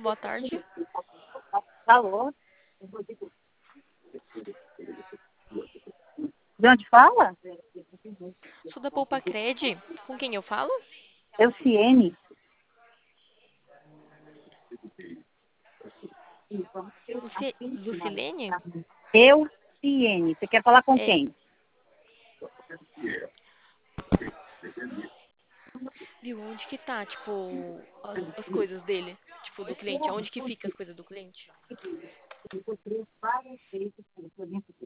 boa tarde. Alô? De onde fala? Sou da Poupa Cred. Com quem eu falo? Elciene. Lucilene? Elciene. Você quer falar com É, quem? viu, onde que tá, tipo, as coisas dele? Tipo, do cliente. Aonde que fica as coisas do cliente?